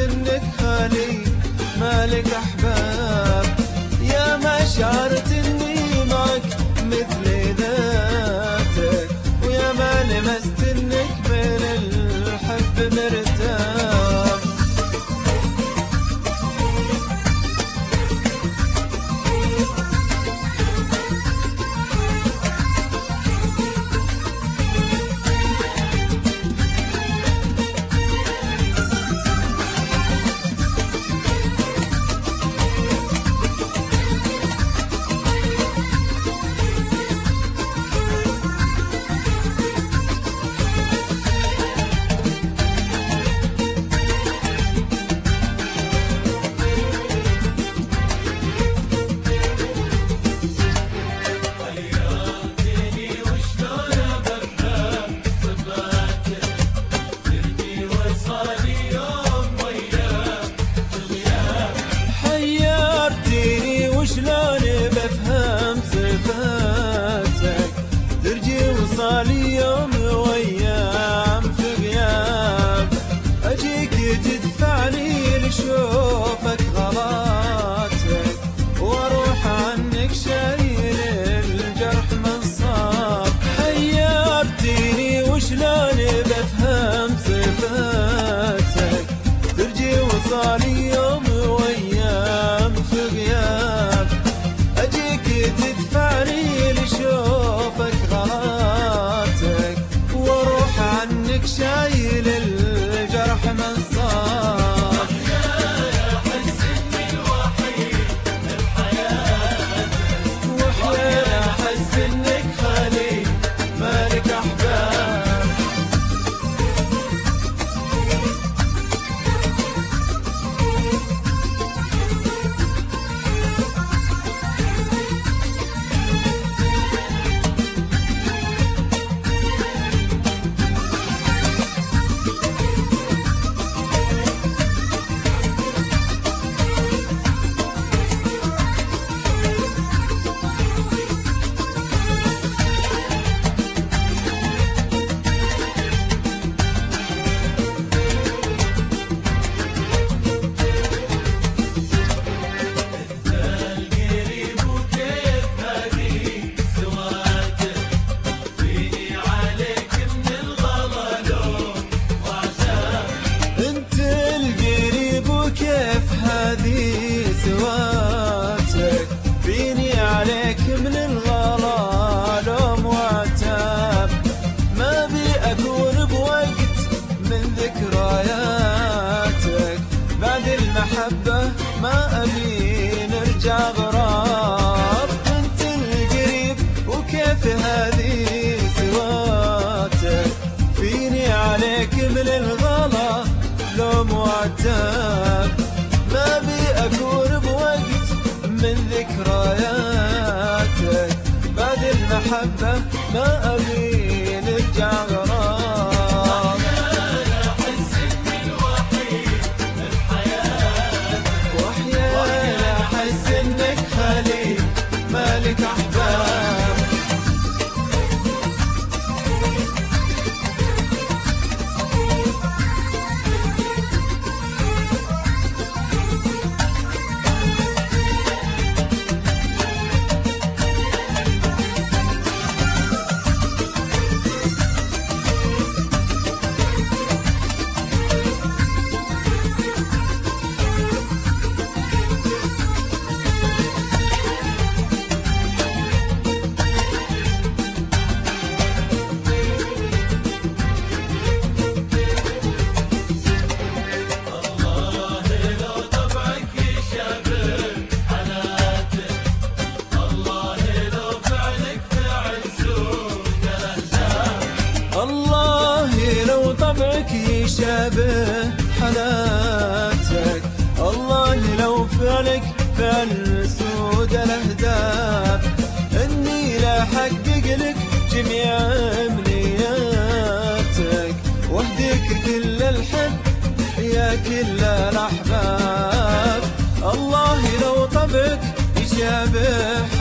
انك خالي مالك احباب، يا ما شعرت اني معك مثل ذاتك، ويا ما لمست انك بين الحب مرتاب. شلون بفهم صفاتك ترجي وصالي يوم وايام في غياب، اجيك تدفعني لشوفك غلاتك، واروح عنك شايل الجرح من صاب. حيرتيني وشلون بفهم صفاتك ترجي وصالي يوم وايام في غياب، تدفعني لشوفك غلاتك، واروح عنك شايل الجرح من صاب. واحيانا احس انك خالي مالك احباب. سواتك فيني عليك من الغلا لوم وعتاب، ما بي أكون بوقت من ذكرياتك، بعد المحبة ما أبي نرجع غراب. أنت القريب وكيف هذه سواتك فيني عليك من الغلا لوم وعتاب، ما بي أكون بوقت من ذكرياتك، بعد المحبة ما أبي نرجع غرام. وأحيانا أحس إنك خالي مالك أحباب. يشابه حالاتك، الله لو فعلك فعل سود الاهداف، اني لا احقق لك جميع امنياتك، واهديك كل الحب يا كل الاحباب. الله لو طبعك يشابه